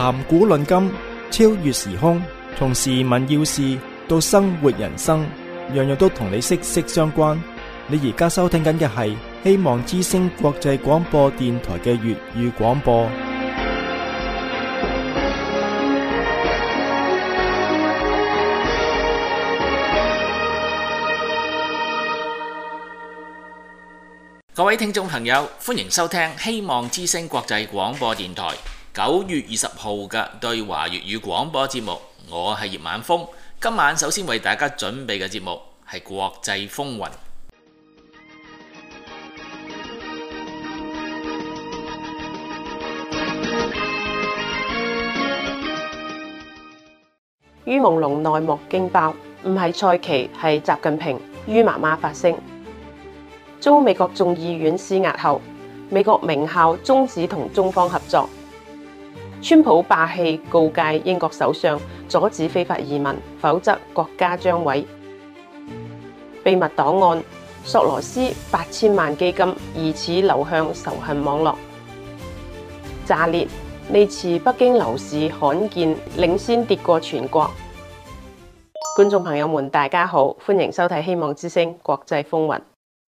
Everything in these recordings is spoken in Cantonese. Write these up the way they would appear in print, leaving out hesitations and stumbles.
談古論今，超越時空，從時聞要事到生活人生，樣樣都同你息息相關。你而家收聽緊嘅係希望之聲國際廣播電台嘅粵語廣播。 各位聽眾朋友，歡迎收聽希望之聲國際廣播電台9月20號嘅對華粵語廣播節目。我係葉晚風，今晚首先為大家準備嘅節目係國際風雲。 于朦朧內幕驚爆，唔係蔡奇，係習近平。于媽媽發聲，遭美國眾議院施壓後，美國名校終止同中方合作。川普霸氣告誡英國首相阻止非法移民，否則國家將毀。秘密檔案：索羅斯8000萬基金疑似流向仇恨網絡。炸裂！呢次北京樓市罕見領先跌過全國。觀眾朋友們，大家好，歡迎收睇希望之聲國際風雲。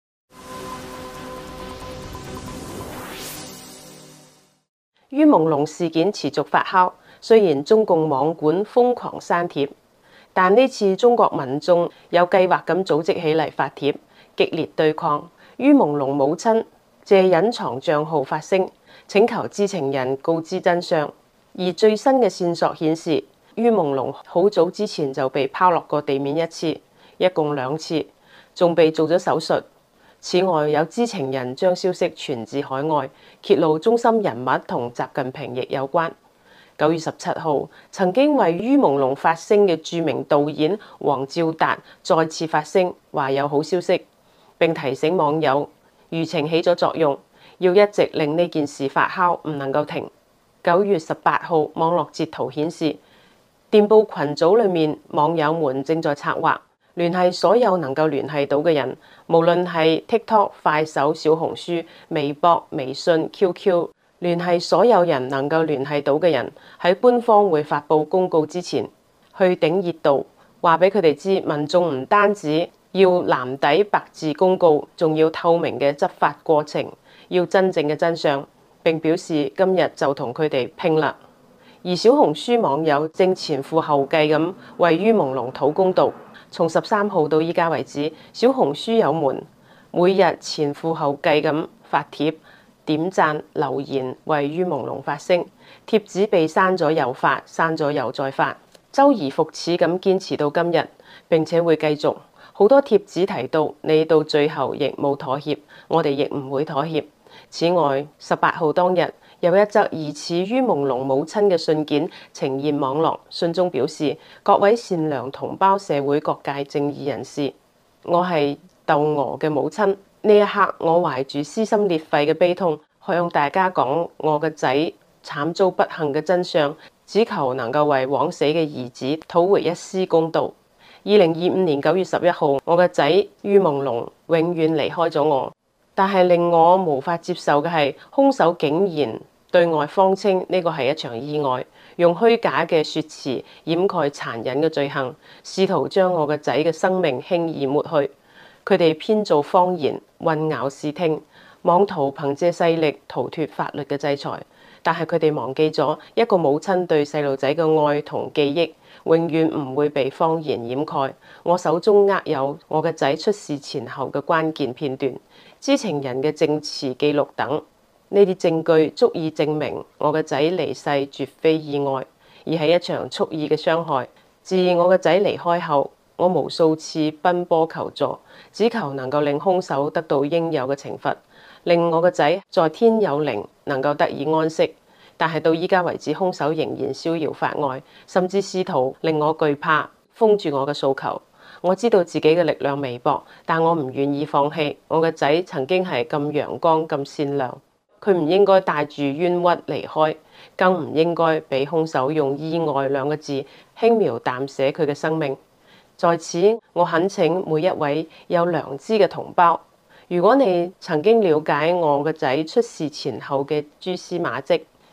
于朦朧事件持續發酵，雖然中共網管瘋狂刪帖，但呢次中國民眾有計劃咁組織起嚟發帖，激烈對抗。于朦朧母親借隱藏賬號發聲，請求知情人告知真相。而最新嘅線索顯示，于朦朧好早之前就被拋落過地面一次，一共2次，仲被做咗手術。此外，有知情人將消息傳至海外，揭露中心人物同習近平亦有關。9月17號，曾經為于朦朧發聲嘅著名導演黃照達再次發聲，話有好消息，並提醒網友輿情起咗作用，要一直令呢件事發酵，唔能夠停。9月18號，網絡截圖顯示，電報群組裡面網友們正在策劃聯繫所有能夠聯繫到嘅人，無論係 TikTok、快手、小紅書、微博、微信、QQ， 聯繫所有人能夠聯繫到嘅人，喺官方會發布公告之前，去頂熱度，話俾佢哋知，民眾唔單止要藍底白字公告，仲要透明嘅執法過程，要真正嘅真相。並表示今日就同佢哋拼啦。而小紅書網友正前赴後繼咁為于朦朧討公道。從13號到依家為止，小紅書友們每日前赴後繼咁發帖、點讚、留言為于朦朧發聲。帖子被刪咗又發，刪咗又再發，周而復始咁堅持到今日，並且會繼續。好多帖子提到你到最後亦冇妥協，我哋亦唔會妥協。此外，18號當日有一則疑似于朦朧母親嘅信件呈現網絡，信中表示：各位善良同胞、社會各界正義人士，我係竇娥嘅母親。呢一刻，我懷住撕心裂肺嘅悲痛，向大家講我嘅仔慘遭不幸嘅真相，只求能夠為枉死嘅兒子討回一絲公道。2025年9月11號，我嘅仔于朦朧永遠離開咗我。但係令我無法接受嘅係，兇手竟然對外謊稱呢個係一場意外，用虛假嘅説辭掩蓋殘忍嘅罪行，試圖將我嘅仔嘅生命輕易抹去。佢哋編造謊言，混淆視聽，妄圖憑借勢力逃脫法律嘅制裁。但係佢哋忘記咗，一個母親對細路仔嘅愛同記憶，永遠唔會被謊言掩蓋。我手中握有我嘅仔出事前後嘅關鍵片段、知情人嘅證詞記錄等，呢啲證據足以證明我嘅仔離世絕非意外，而係一場蓄意嘅傷害。自我嘅仔離開後，我無數次奔波求助，只求能夠令兇手得到應有嘅懲罰，令我嘅仔在天有靈，能夠得以安息。但係到依家為止，兇手仍然逍遙法外，甚至試圖令我懼怕，封住我嘅訴求。我知道自己嘅力量微薄，但我唔願意放棄。我嘅仔曾經係咁陽光、咁善良，佢唔應該帶住冤屈離開，更唔應該俾兇手用意外2個字輕描淡寫佢嘅生命。在此，我懇請每一位有良知嘅同胞，如果你曾經了解我嘅仔出事前後嘅蛛絲馬跡，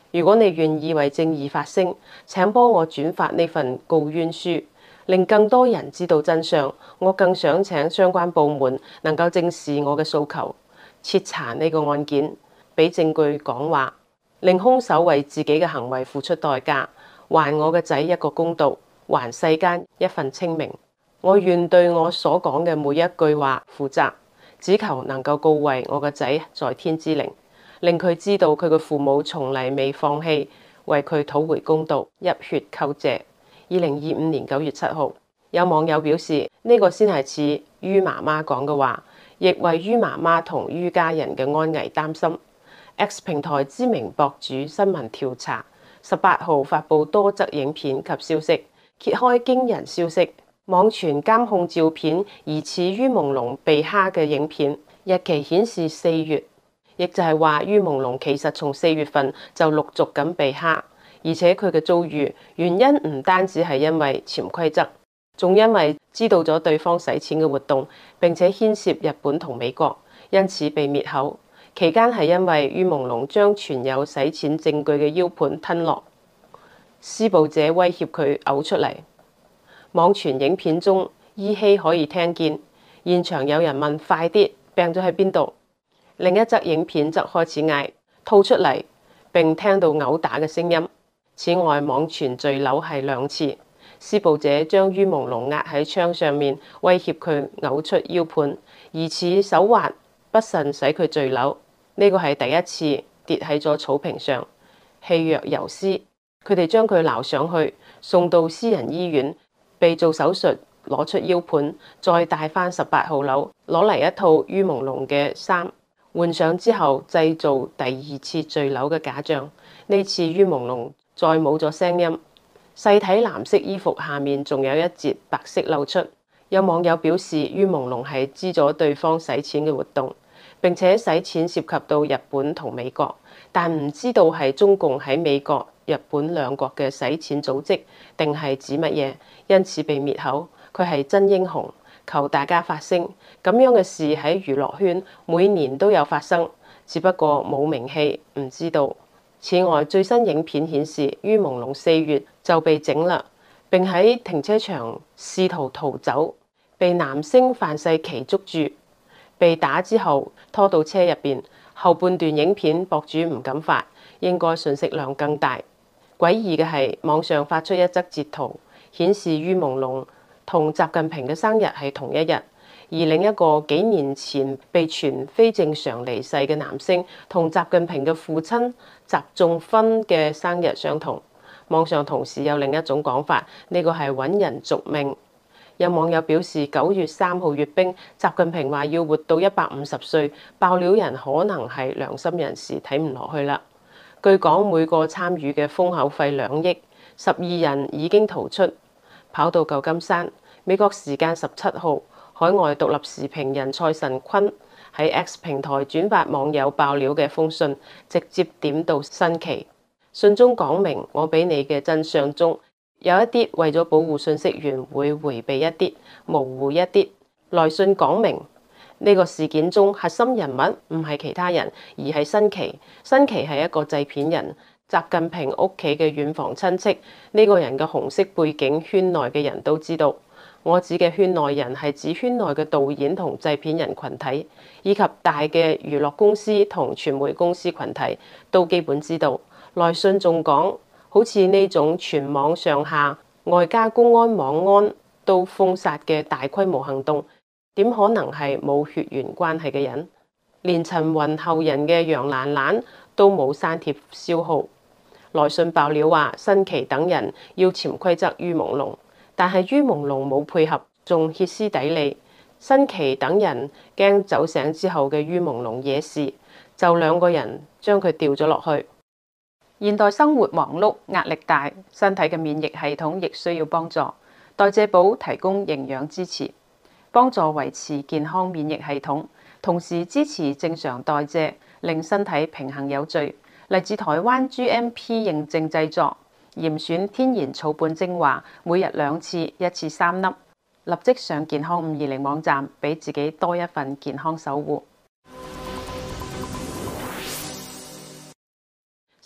如果你願意為正義發聲，請幫我轉發呢份告冤書，令更多人知道真相。我更想請相關部門能夠正視我嘅訴求，徹查呢個案件，俾證據講話，令兇手為自己嘅行為付出代價，還我嘅仔一個公道，還世間一份清明。我願對我所講嘅每一句話負責，只求能夠告慰我個仔在天之靈，令佢知道佢嘅父母從嚟未放棄為佢討回公道，入血叩謝。2025年9月7號，有網友表示呢個先係似于媽媽講嘅話，亦為于媽媽同于家人嘅安危擔心。X 平台知名博主新聞調查18號發布多則影片及消息，揭開驚人消息。網傳監控照片疑似于夢龍被蝦嘅影片，日期顯示4月，亦就係話于夢龍其實從4月份就陸續咁被蝦，而且佢嘅遭遇原因唔單止係因為潛規則，仲因為知道咗對方洗錢嘅活動，並且牽涉日本同美國，因此被滅口。期間係因為于夢龍將存有洗錢證據嘅 U 盤吞落，施暴者威脅佢嘔出嚟。網傳影片中依稀可以聽見現場有人問快啲，病咗喺邊度？另一則影片則開始嗌吐出嚟，並聽到毆打嘅聲音。此外，網傳墜樓係2次，施暴者將于夢龍壓喺窗上面，威脅佢嘔出 U 盤，疑似手滑不慎使佢墜樓。呢個係第一次跌喺咗草坪上，氣若游絲。佢哋將佢撈上去，送到私人醫院，被做手術，攞出 U 盤，再帶返18號樓，攞嚟一套于夢龍嘅衫，換上之後製造第2次墜樓嘅假象。呢次于夢龍再冇咗聲音，細睇藍色衣服下面仲有一截白色露出。有網友表示于夢龍係知咗對方洗錢嘅活動，並且洗錢涉及到日本同美國，但唔知道係中共喺美國、日本兩國嘅洗錢組織定係指乜嘢，因此被滅口。佢係真英雄，求大家發聲。咁樣嘅事喺娛樂圈每年都有發生，只不過冇名氣，唔知道。此外，最新影片顯示于夢龍4月就被整啦，並喺停車場試圖逃走，被男星范世琦捉住，被打之後拖到車入邊。後半段影片博主唔敢發，應該信息量更大。詭異嘅係網上發出一則截圖，顯示于夢龍同習近平嘅生日係同一日，而另一個幾年前被傳非正常離世嘅男星同習近平嘅父親習仲勳嘅生日相同。網上同時有另一種講法，呢個係揾人續命。有網友表示9月3號閱兵，習近平話要活到150歲，爆料人可能係良心人士，睇唔落去啦。據講每個參與嘅封口費2億，12人已經逃出，跑到舊金山。美國時間17號，海外獨立時評人蔡神坤喺 X 平台轉發網友爆料嘅封信，直接點到新奇。信中講明，我俾你嘅真相中有一啲為咗保護信息源會迴避一啲，模糊一啲。來信講明呢個事件中核心人物唔係其他人，而係新奇。新奇係一個製片人，習近平屋企嘅遠房親戚。呢個人嘅紅色背景，圈內嘅人都知道。我指嘅圈內人係指圈內嘅導演同製片人群體，以及大嘅娛樂公司同傳媒公司群體都基本知道。來信仲講，好似呢種全網上下外加公安網安都封殺嘅大規模行動，點可能係冇血緣關係嘅人？連陳雲後人嘅楊蘭蘭都冇刪帖消耗。來信爆料話，新奇等人要潛規則于夢龍，但係于夢龍冇配合，仲歇斯底里。新奇等人驚走醒之後嘅于夢龍惹事，就2個人將佢調咗落去。現代生活忙碌，壓力大，身體嘅免疫系統亦需要幫助。代謝寶提供營養支持，幫助維持健康免疫系統，同時支持正常代謝，令身體平衡有序。嚟自台灣 GMP 認證製作，嚴選天然草本精華，每日2次，1次3粒。立即上健康520網站，俾自己多一份健康守護。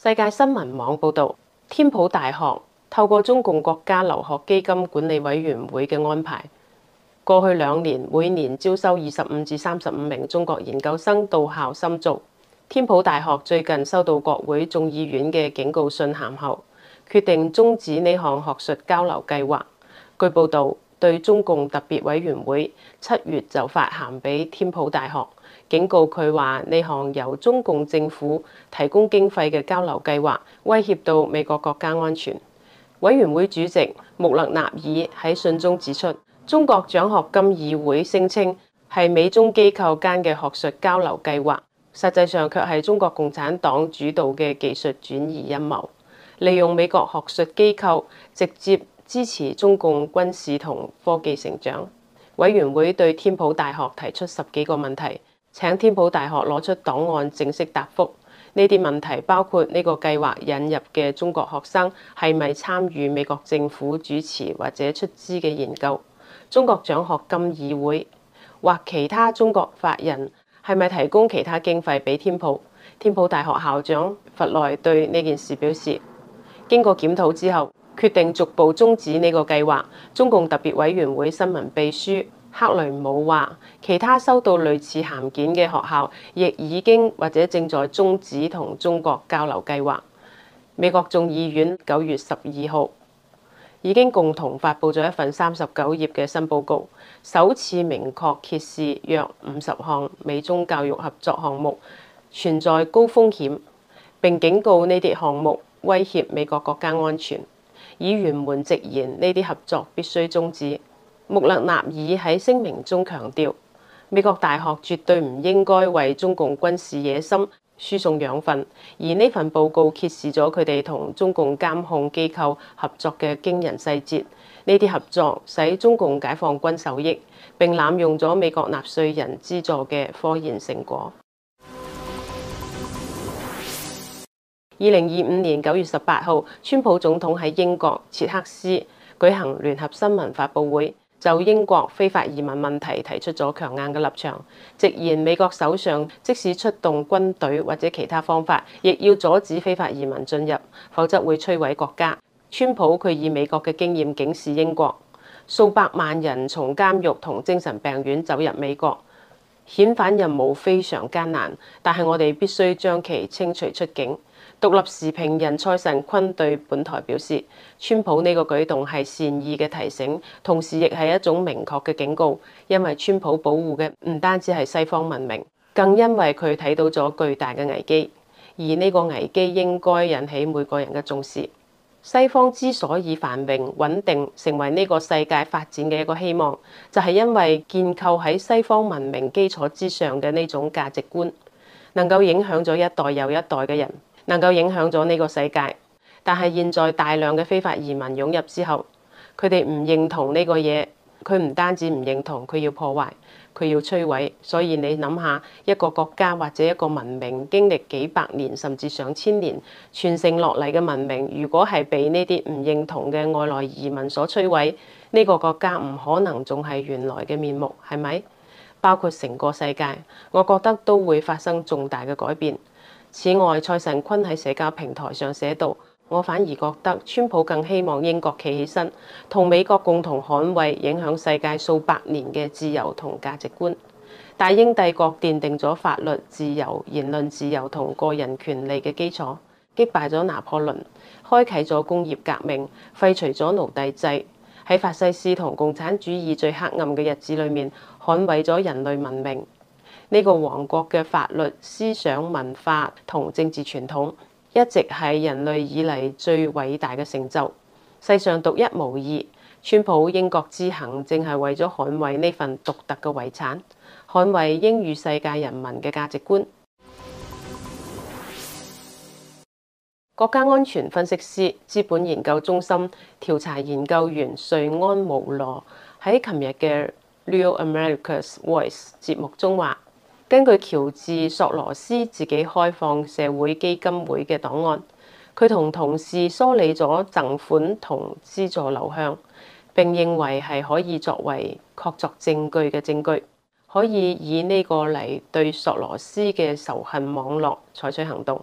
世界新聞網報導，天普大學透過中共國家留學基金管理委員會嘅安排，過去2年每年招收25至35名中國研究生到校深造。天普大學最近收到國會眾議院嘅警告信函後，決定終止呢項學術交流計劃。據報導，對中共特別委員會7月就發函俾天普大學，警告佢話呢項由中共政府提供經費嘅交流計劃威脅到美國國家安全。委員會主席穆勒納爾喺信中指出，中國獎學金議會聲稱係美中機構間嘅學術交流計劃，實際上卻係中國共產黨主導嘅技術轉移陰謀，利用美國學術機構直接支持中共軍事同科技成長。委員會對天普大學提出10幾個問題，請天普大學攞出檔案正式答覆。呢啲問題包括呢個計劃引入嘅中國學生係咪參與美國政府主持或者出資嘅研究？中國獎學金議會或其他中國法人係咪提供其他經費俾天普？天普大學校長弗萊對呢件事表示，經過檢討之後，決定逐步終止呢個計劃。中共特別委員會新聞秘書克雷姆話，其他收到類似函件嘅學校亦已經或者正在終止同中國交流計劃。美國眾議院9月12號已經共同發布咗一份39頁嘅新報告，首次明確揭示約50項美中教育合作項目存在高風險，並警告呢啲項目威脅美國國家安全。議員們直言呢啲合作必須終止。穆勒納爾喺聲明中強調，美國大學絕對唔應該為中共軍事野心輸送養分，而呢份報告揭示咗佢哋同中共監控機構合作嘅驚人細節。呢啲合作使中共解放軍受益，並濫用咗美國納稅人資助嘅科研成果。2025年9月18號，川普總統喺英國切克斯舉行聯合新聞發佈會，就英國非法移民問題提出咗強硬嘅立場，直言美國首相即使出動軍隊或者其他方法，亦要阻止非法移民進入，否則會摧毀國家。川普佢以美國嘅經驗警示英國，數百萬人從監獄同精神病院走入美國，遣返任務非常艱難，但係我哋必須將其清除出境。獨立時評人蔡神坤對本台表示，川普呢個舉動係善意嘅提醒，同時亦係一種明確嘅警告，因為川普保護嘅唔單止係西方文明，更因為佢睇到咗巨大嘅危機，而呢個危機應該引起每個人嘅重視。西方之所以繁榮穩定，成為呢個世界發展嘅一個希望，就係因為建構喺西方文明基礎之上嘅呢種價值觀，能夠影響咗一代又一代嘅人，能夠影響咗呢個世界。但係現在大量嘅非法移民湧入之後，佢哋唔認同呢個嘢，佢唔單止唔認同，佢要破壞，佢要摧毀。所以你諗下，一個國家或者一個文明經歷幾百年甚至上千年傳承落嚟嘅文明，如果係被呢啲唔認同嘅外來移民所摧毀，呢個國家唔可能仲係原來嘅面目，係咪？包括成個世界，我覺得都會發生重大嘅改變。此外，蔡神坤喺社交平台上寫道，我反而覺得川普更希望英國企起身，同美國共同捍衛影響世界數百年嘅自由同價值觀。大英帝國奠定咗法律自由、言論自由同個人權利嘅基礎，擊敗咗拿破崙，開啟咗工業革命，廢除咗奴隸制，喺法西斯同共產主義最黑暗嘅日子裏面，捍衛咗人類文明。呢個王國嘅法律、思想、文化同政治傳統，一直係人類以嚟最偉大嘅成就，世上獨一無二。川普英國之行正係為咗捍衛呢份獨特嘅遺產，捍衛英語世界人民嘅價值觀。國家安全分析師、資本研究中心調查研究員瑞安無羅喺琴日嘅 Real America's Voice 節目中話，根據喬治索羅斯自己開放社會基金會嘅檔案，佢同同事梳理咗贈款同資助流向，並認為係可以作為確鑿證據嘅證據，可以以呢個嚟對索羅斯嘅仇恨網絡採取行動。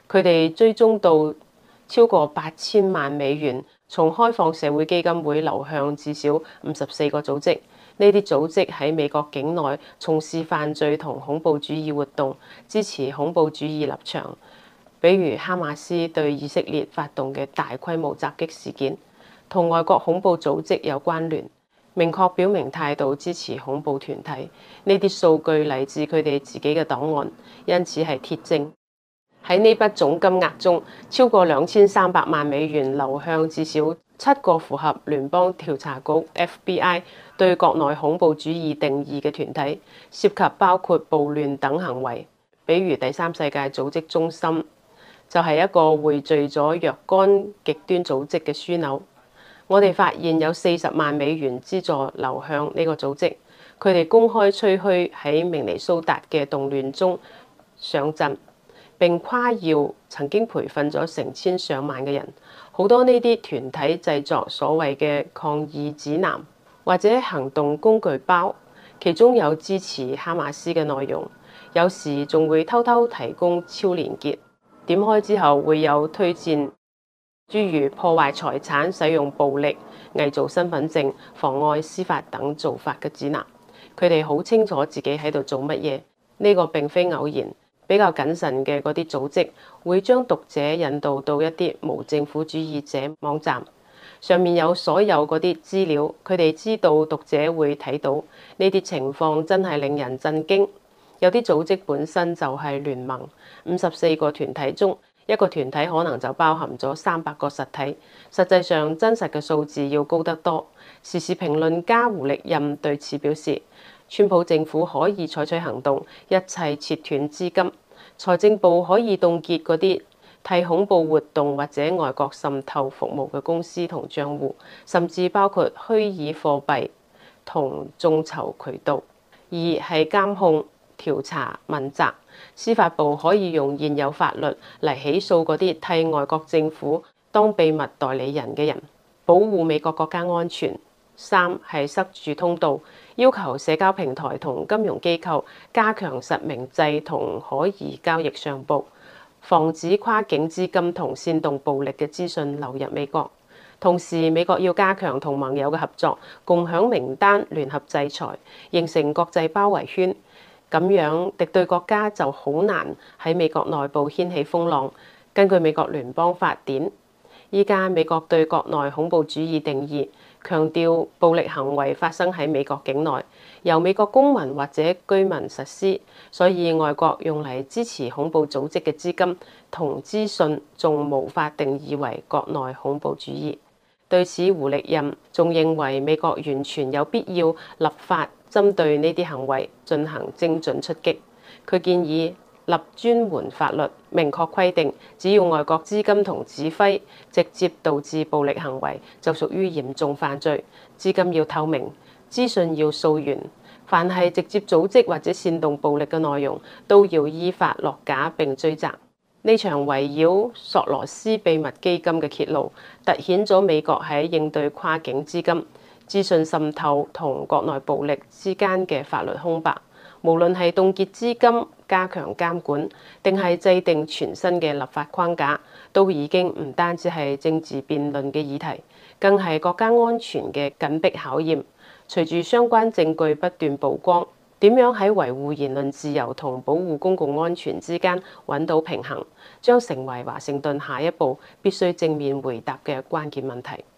佢哋追蹤到超過8000萬美元從開放社會基金會流向至少54個組織。呢啲組織喺美國境內從事犯罪同恐怖主義活動，支持恐怖主義立場，比如哈馬斯對以色列發動嘅大規模襲擊事件，同外國恐怖組織有關聯，明確表明態度支持恐怖團體。呢啲數據嚟自佢哋自己嘅檔案，因此係鐵證。喺呢筆總金額中，超過2300萬美元流向至少7個符合聯邦調查局 FBI 對國內恐怖主義定義嘅團體，涉及包括暴亂等行為，比如第三世界組織中心就係一個匯聚咗若干極端組織嘅樞紐。我哋發現有40萬美元資助流向呢個組織，佢哋公開吹噓喺明尼蘇達嘅動亂中上陣，並誇耀曾經培訓咗成千上萬嘅人。好多呢啲團體製作所謂嘅抗議指南或者行動工具包，其中有支持哈馬斯嘅內容，有時仲會偷偷提供超連結。點開之後會有推薦，諸如破壞財產、使用暴力、偽造身份證、妨礙司法等做法嘅指南。佢哋好清楚自己喺度做乜嘢，呢個並非偶然。比較謹慎嘅嗰啲組織會將讀者引導到一啲無政府主義者網站，上面有所有嗰啲資料。佢哋知道讀者會睇到呢啲情況，真係令人震驚。有啲組織本身就係聯盟，54個團體中，一個團體可能就包含咗300個實體。實際上真實嘅數字要高得多。時事評論家胡力任對此表示，川普政府可以採取行動，一切切斷資金。財政部可以凍結嗰啲替恐怖活動或者外國滲透服務嘅公司同帳戶，甚至包括虛擬貨幣同眾籌渠道。二係監控、調查、問責。司法部可以用現有法律嚟起訴嗰啲替外國政府當秘密代理人嘅人，保護美國國家安全。三係塞住通道，要求社交平台同金融機構加強實名制同可疑交易上報，防止跨境資金同煽動暴力嘅資訊流入美國。同時，美國要加強同盟友嘅合作，共享名單、聯合制裁，形成國際包圍圈。咁樣敵對國家就好難喺美國內部掀起風浪。根據美國聯邦法典，依家美國對國內恐怖主義定義，強調暴力行為發生喺美國境內，由美國公民或者居民實施，所以外國用嚟支持恐怖組織嘅資金同資訊，仲無法定義為國內恐怖主義。對此，胡力任仲認為美國完全有必要立法針對呢啲行為進行精準出擊。佢建議立專門法律，明確規定，只要外國資金同指揮直接導致暴力行為，就屬於嚴重犯罪。資金要透明，資訊要溯源，凡係直接組織或者煽動暴力嘅內容，都要依法落架並追責。呢場圍繞索羅斯秘密基金嘅揭露，凸顯咗美國喺應對跨境資金、資訊滲透同國內暴力之間嘅法律空白。無論係凍結資金、加強監管，定係制定全新嘅立法框架，都已經唔單止係政治辯論嘅議題，更係國家安全嘅緊迫考驗。隨住相關證據不斷曝光，點樣喺維護言論自由同保護公共安全之間揾到平衡，將成為華盛頓下一步必須正面回答嘅關鍵問題。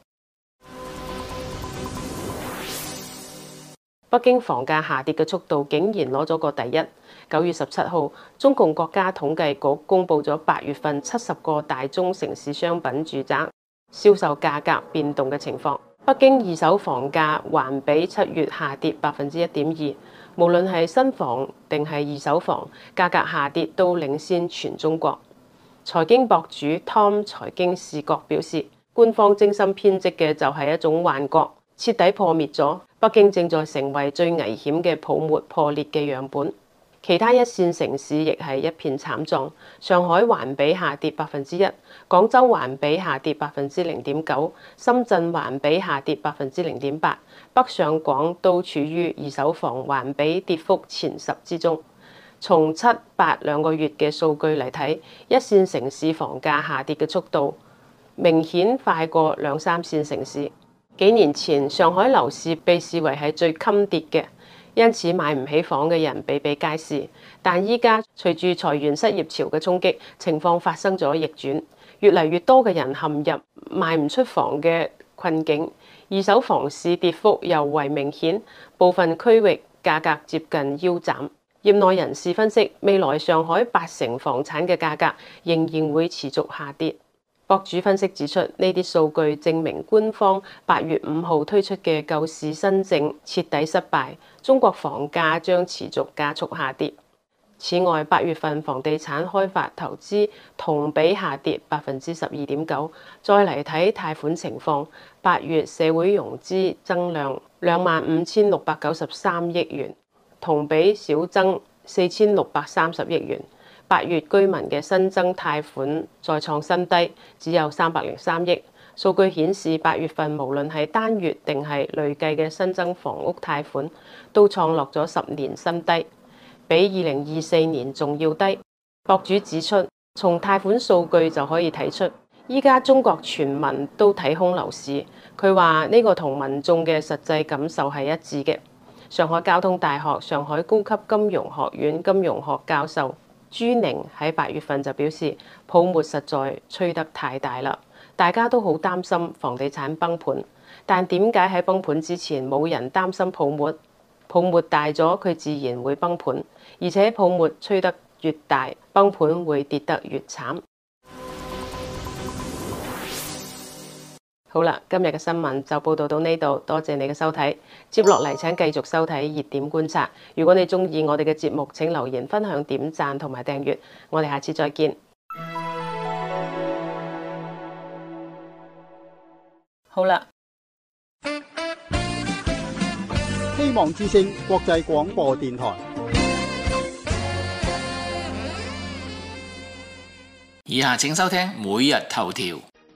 北京房價下跌嘅速度竟然攞咗個第一。9月17號，中共國家統計局公布咗8月份70個大中城市商品住宅銷售價格變動嘅情況。北京二手房價環比7月下跌1.2%，無論係新房定係二手房，價格下跌都領先全中國。財經博主 Tom 財經視覺表示，官方精心編織嘅就係一種幻覺，徹底破滅咗。北京正在成為最危險嘅泡沫破裂嘅樣本。其他一線城市亦係一片慘狀，上海環比下跌1%，廣州環比下跌0.9%，深圳環比下跌0.8%，北上廣都處於二手房環比跌幅前10之中。 從7、8兩個月嘅數據嚟睇，一線城市房價下跌嘅速度明顯快過2、3線城市。幾年前上海樓市被視為係最襟跌嘅，因此買唔起房嘅人比比皆是。但依家隨住裁員失業潮嘅衝擊，情況發生咗逆轉，越嚟越多嘅人陷入賣唔出房嘅困境。二手房市跌幅尤為明顯，部分區域價格接近腰斬。業內人士分析，未來上海80%房產嘅價格仍然會持續下跌。博主分析指出，呢啲數據證明官方8月5號推出嘅救市新政徹底失敗，中國房價將持續加速下跌。此外，8月份房地產開發投資同比下跌12.9%。再嚟睇貸款情況，8月社會融資增量25,693億元，同比少增4,630億元。8月居民嘅新增貸款再創新低，只有303億。數據顯示，8月份無論係單月定係累計嘅新增房屋貸款，都創落咗10年新低，比2024年仲要低。博主指出，從貸款數據就可以睇出，依家中國全民都睇空樓市。佢話呢個同民眾嘅實際感受係一致嘅。上海交通大學上海高級金融學院金融學教授朱寧喺8月份就表示，泡沫實在吹得太大啦，大家都好擔心房地產崩盤。但點解喺崩盤之前冇人擔心泡沫？泡沫大咗，佢自然會崩盤，而且泡沫吹得越大，崩盤會跌得越慘。好啦，今日嘅新聞就報道到呢度，多謝你嘅收睇。接落嚟請繼續收睇熱點觀察。如果你鍾意我哋嘅節目，請留言、分享、點讚同埋訂閱。我哋下次再見。好啦， 希望之聲國際廣播電台。 以下請收聽每日頭條。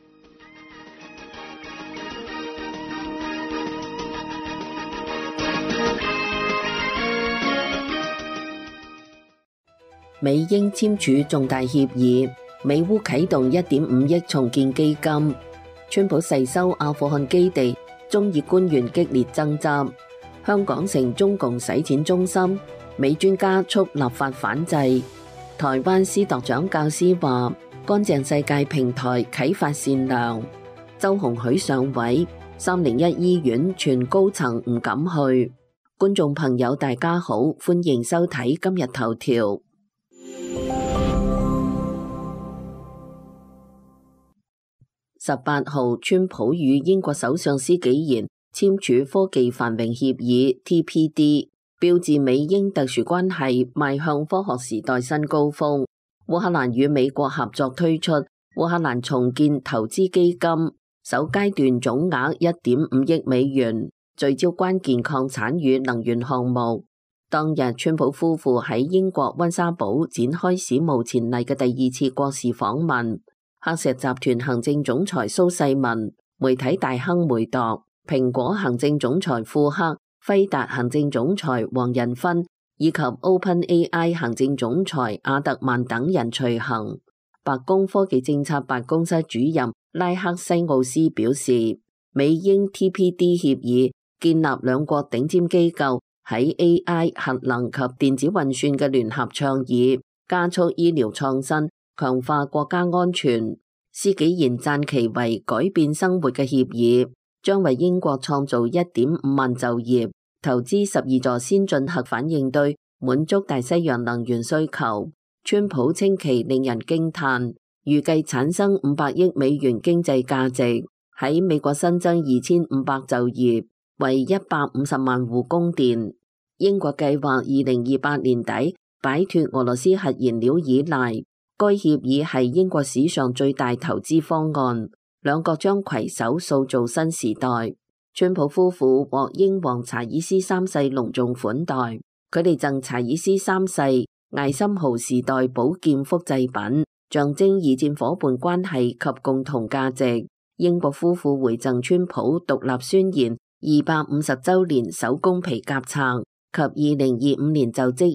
美英簽署重大協議，美烏啟動1.5億重建基金。川普誓收阿富汗基地，中意官員激烈爭執。香港成中共洗錢中心，美專家促立法反制。台灣司鐸獎教師話：乾淨世界平台啟發善良。周鴻許上位，301醫院全高層唔敢去。觀眾朋友大家好，歡迎收睇今日頭條。18號，川普與英國首相施紀賢簽署科技繁榮協議 TPD， 標誌美英特殊關係邁向科學時代新高峰。烏克蘭與美國合作推出烏克蘭重建投資基金，首階段總額1.5億美元，聚焦關鍵礦產與能源項目。當日，川普夫婦喺英國溫莎堡展開史無前例嘅第2次國事訪問。黑石集團行政總裁蘇世民、媒體大亨梅鐸、蘋果行政總裁庫克、輝達行政總裁黃仁勳以及 OpenAI 行政總裁阿特曼等人隨行。白宮科技政策辦公室主任拉克西奧斯表示，美英 TPD 協議建立兩國頂尖機構喺 AI、核能及電子運算嘅聯合倡議，加速醫療創新，強化國家安全。施紀賢讚其為改變生活嘅協議，將為英國創造1.5萬就業，投資12座先進核反應堆，滿足大西洋能源需求。川普稱其令人驚嘆，預計產生500億美元經濟價值，喺美國新增2500就業，為150萬戶供電。英國計劃2028年底擺脫俄羅斯核燃料依賴。該協議係英國史上最大投資方案，兩國將攜手塑造新時代。川普夫婦獲英皇查爾斯3世隆重款待，佢哋贈查爾斯3世艾森豪時代寶劍複製品，象徵二戰伙伴關係及共同價值。英國夫婦回贈川普獨立宣言250週年手工皮夾冊及2025年就職日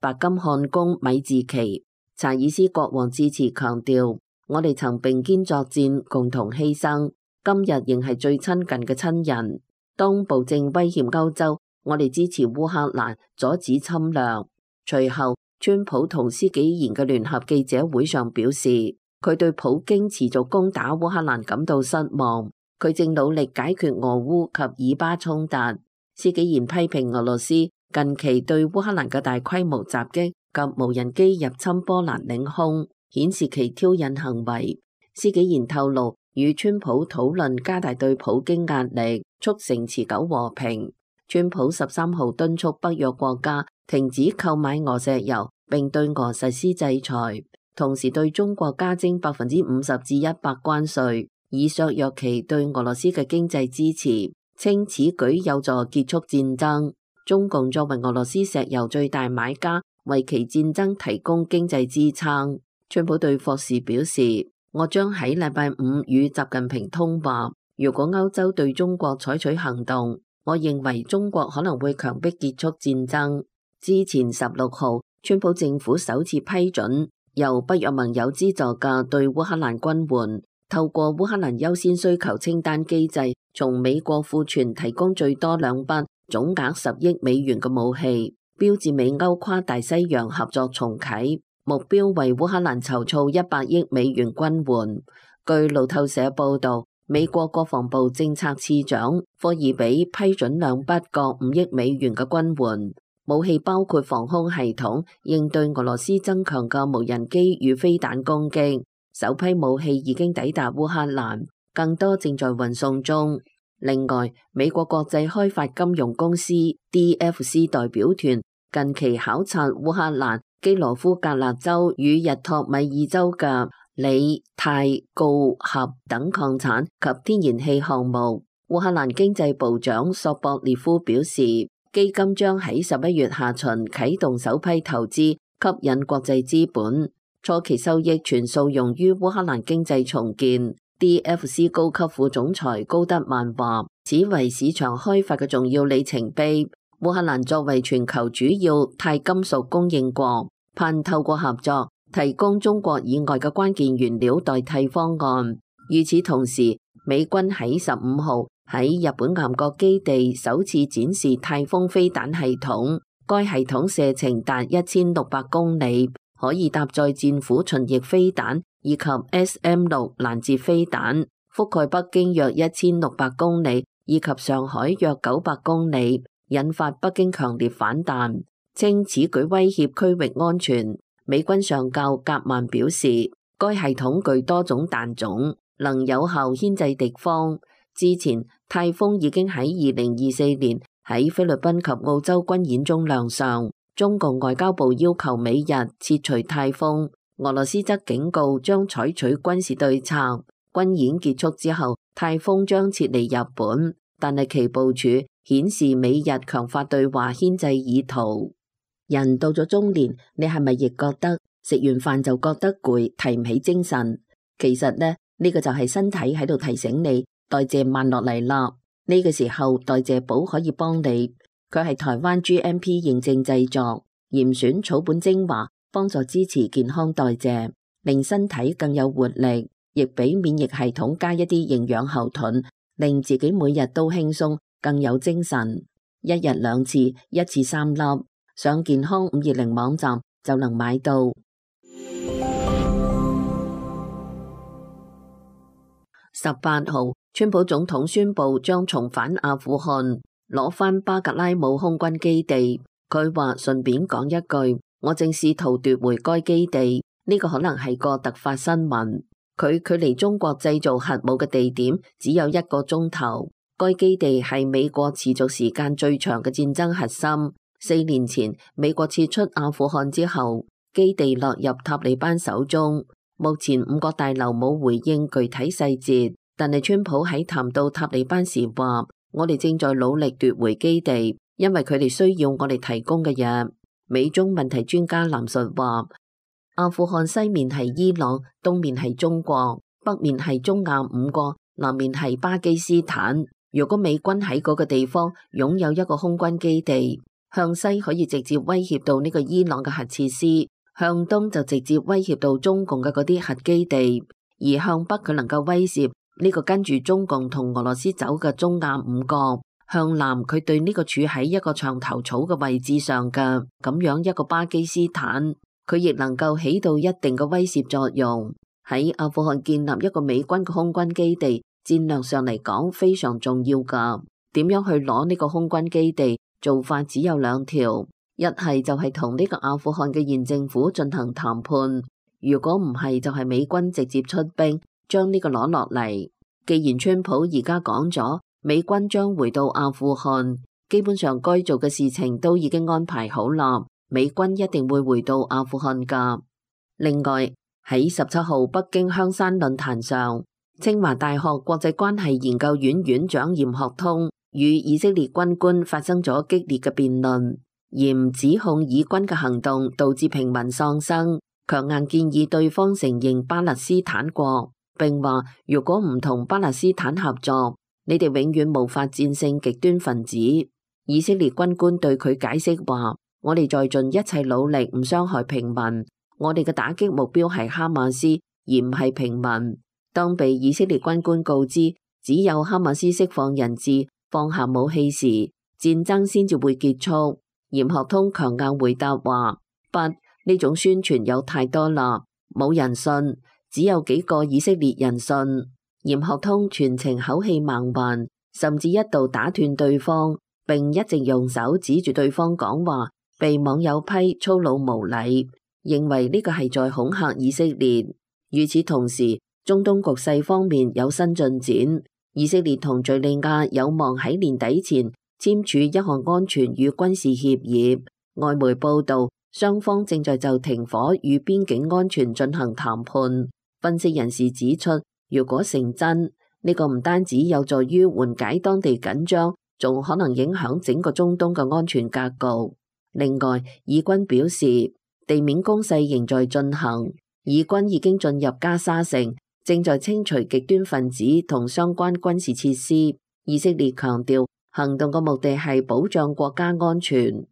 白金漢宮米字旗。查爾斯國王致辭強調，我哋曾並肩作戰，共同犧牲，今日仍係最親近嘅親人。當暴政威脅歐洲，我哋支持烏克蘭，阻止侵略。隨後，川普同施紀賢嘅聯合記者會上表示，佢對普京持續攻打烏克蘭感到失望，佢正努力解決俄烏及以巴衝突。施紀賢批評俄羅斯近期對烏克蘭嘅大規模襲擊及無人機入侵波蘭領空，顯示其挑釁行為。施紀賢透露，與川普討論加大對普京壓力，促成持久和平。川普13號敦促北約國家停止購買俄石油，並對俄實施制裁，同時對中國加徵50%至100%關稅，以削弱其對俄羅斯嘅經濟支持，稱此舉有助結束戰爭。中共作為俄羅斯石油最大買家，為其戰爭提供經濟支撐。川普對霍士表示，我將喺禮拜五與習近平通話，如果歐洲對中國採取行動，我認為中國可能會強迫結束戰爭。之前16號，川普政府首次批准由北約盟友資助嘅對烏克蘭軍援，透過烏克蘭優先需求清單機制，從美國庫存提供最多2筆總額10億美元嘅武器，標誌美歐跨大西洋合作重啟，目標為烏克蘭籌措100億美元軍援。據路透社報道，美國國防部政策次長科爾比批准2筆各5億美元嘅軍援，武器包括防空系統，應對俄羅斯增強嘅無人機與飛彈攻擊。首批武器已經抵達烏克蘭，更多正在運送中。另外，美國國際開發金融公司 DFC 代表團近期考察烏克蘭基羅夫格勒州與日托米爾州嘅鋰、鈦、鋯、鈽等礦產及天然氣項目。烏克蘭經濟部長索博列夫表示，基金將喺11月下旬啟動首批投資，吸引國際資本，初期收益全數用於烏克蘭經濟重建。DFC 高級副總裁高德曼話，此為市場開發嘅重要里程碑。烏克蘭作為全球主要鈦金屬供應國，盼透過合作提供中國以外嘅關鍵原料代替方案。與此同時，美軍喺15號喺日本岩國基地首次展示泰豐飛彈系統，該系統射程達1600公里，可以搭載戰斧巡弋飛彈以及 SM-6 攔截飛彈，覆蓋北京約1600公里以及上海約900公里，引發北京強烈反彈，稱此舉威脅區域安全。美軍上校格曼表示，該系統具多種彈種，能有效牽制敵方。之前，泰豐已經喺2024年喺菲律賓及澳洲軍演中亮相。中共外交部要求美日撤除泰豐，俄羅斯則警告將採取軍事對策。軍演結束之後，泰豐將撤離日本，但係其部署顯示美日強化對話牽制意圖。人到咗中年，你係咪亦覺得食完飯就覺得攰，提唔起精神？其實呢個就係身體喺度提醒你代謝慢落嚟啦。呢個時候代謝寶可以幫你。佢係台灣 GMP 認證製作，嚴選草本精華，幫助支持健康代謝，令身體更有活力，亦俾免疫系統加一啲營養後盾，令自己每日都輕鬆，更有精神。一日2次，一次3粒，上健康520網站就能買到。18號，川普總統宣布將重返阿富汗，攞返巴格拉姆空軍基地。佢話順便講一句，我正試圖奪回該基地，呢個可能係個突發新聞。佢距離中國製造核武嘅地點只有1個鐘頭。該基地係美國持續時間最長嘅戰爭核心。4年前美國撤出阿富汗之後，基地落入塔利班手中。目前5角大樓冇回應具體細節，但係川普喺談到塔利班時話，我哋正在努力奪回基地，因為佢哋需要我哋提供嘅嘢。美中問題專家藍述話，阿富汗西面係伊朗，東面係中國，北面係中亞5國，南面係巴基斯坦。如果美軍喺嗰個地方擁有一個空軍基地， 向西可以直接威脅到呢個伊朗嘅核設施，向東就直接威脅到中共嘅嗰啲核基地，而向北佢能夠威懾呢個跟住中共同俄羅斯走嘅中亞五國，向南佢對呢個處喺一個牆頭草嘅位置上嘅咁樣一個巴基斯坦，佢亦能夠起到一定嘅威懾作用。喺阿富汗建立一個美軍嘅空軍基地，戰略上嚟講非常重要噶。點樣去攞呢個空軍基地？做法只有兩條，一係就係同呢個阿富汗嘅現政府進行談判，如果唔係就係美軍直接出兵將呢個攞落嚟。既然川普而家講咗美軍將回到阿富汗，基本上該做嘅事情都已經安排好啦，美軍一定會回到阿富汗噶。另外喺17號北京香山論壇上，清華大學國際關係研究院院長嚴學通與以色列軍官發生咗激烈嘅辯論，嚴指控以軍嘅行動導致平民喪生，強硬建議對方承認巴勒斯坦國，並話如果唔同巴勒斯坦合作，你哋永遠無法戰勝極端分子。以色列軍官對佢解釋話，我哋在盡一切努力唔傷害平民，我哋嘅打擊目標係哈馬斯而唔係平民。當被以色列軍官告知只有哈馬斯釋放人質放下武器時，戰爭先至會結束，嚴學通強硬回答話，不，呢種宣傳有太多啦，冇人信，只有幾個以色列人信。嚴學通全程口氣猛橫，甚至一度打斷對方，並一直用手指住對方講話，被網友批粗魯無禮，認為呢個係在恐嚇以色列。與此同時，中東局勢方面有新進展，以色列同敘利亞有望喺年底前簽署一項安全與軍事協議。外媒報道，雙方正在就停火與邊境安全進行談判。分析人士指出，如果成真，呢個唔單止有助於緩解當地緊張，仲可能影響整個中東嘅安全格局。另外，以軍表示地面攻勢仍在進行，以軍已經進入加沙城，正在清除極端分子同相關軍事設施。以色列強調行動嘅目的係保障國家安全。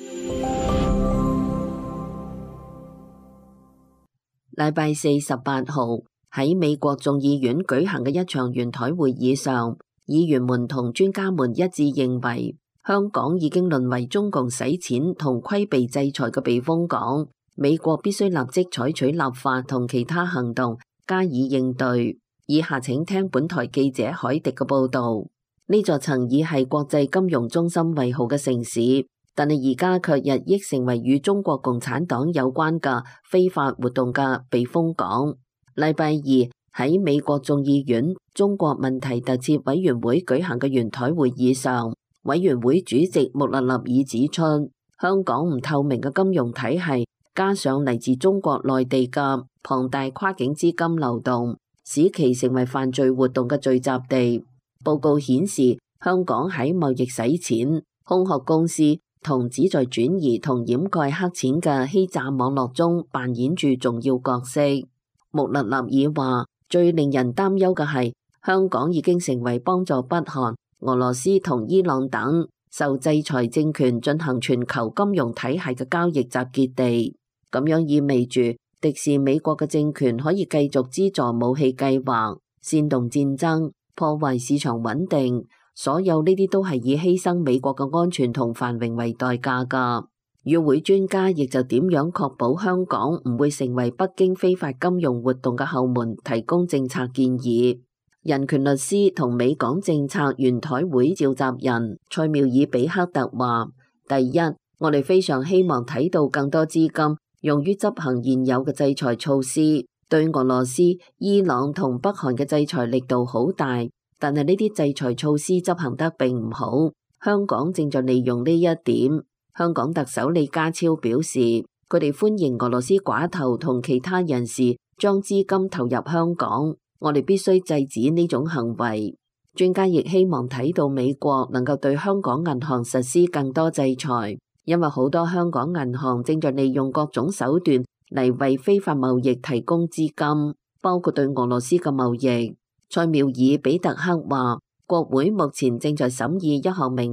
禮拜四18號喺美國眾議院舉行嘅一場圓台會議上，議員們同專家們一致認為，香港已經淪為中共洗錢同規避制裁嘅避風港，美國必須立即採取立法同其他行動加以應對。以下請聽本台記者海迪嘅報導。呢座曾以係國際金融中心為號嘅城市，但係而家卻日益成為與中國共產黨有關嘅非法活動嘅避風港。禮拜二喺美國眾議院中國問題特設委員會舉行嘅圓台會議上，委員會主席穆勒納爾指出，香港唔透明嘅金融體系，加上嚟自中國內地嘅龐大跨境資金流動，使其成為犯罪活動嘅聚集地。報告顯示，香港喺貿易洗錢、空殼公司同旨在轉移同掩蓋黑錢嘅欺詐網絡中扮演住重要角色。穆勒納爾話，最令人擔憂嘅係，香港已經成為幫助北韓、俄羅斯同伊朗等受制裁政權進行全球金融體系嘅交易集結地。咁樣意味住敵視美國嘅政權可以繼續資助武器計劃、煽動戰爭、破壞市場穩定，所有呢啲都係以犧牲美國嘅安全同繁榮為代價㗎。與會專家亦就點樣確保香港唔會成為北京非法金融活動嘅後門，提供政策建議。人權律師同美港政策圓台會召集人塞繆爾比克特話：第一，我哋非常希望睇到更多資金用於執行現有嘅制裁措施。對俄羅斯、伊朗同北韓嘅制裁力度好大，但係呢啲制裁措施執行得並唔好。香港正在利用呢一點。香港特首李家超表示，佢哋歡迎俄羅斯寡頭同其他人士將資金投入香港，我哋必須制止呢種行為。專家亦希望睇到美國能夠對香港銀行實施更多制裁，因為好多香港銀行正在利用各種手段嚟為非法貿易提供資金，包括對俄羅斯嘅貿易。塞繆爾比特克話，國會目前正在審議一項名為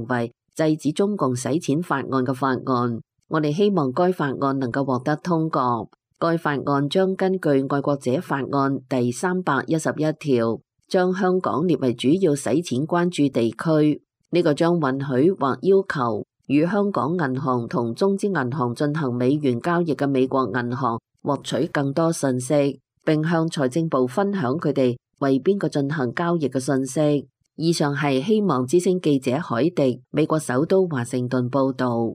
制止中共洗錢法案嘅法案。我哋希望該法案能夠獲得通過。該法案將根據《愛國者法案》第311條，將香港列為主要洗錢關注地區。呢個將允許或要求與香港銀行同中資銀行進行美元交易嘅美國銀行獲取更多信息，並向財政部分享佢哋為邊個進行交易嘅信息。以上係希望之聲記者海迪，美國首都華盛頓報道。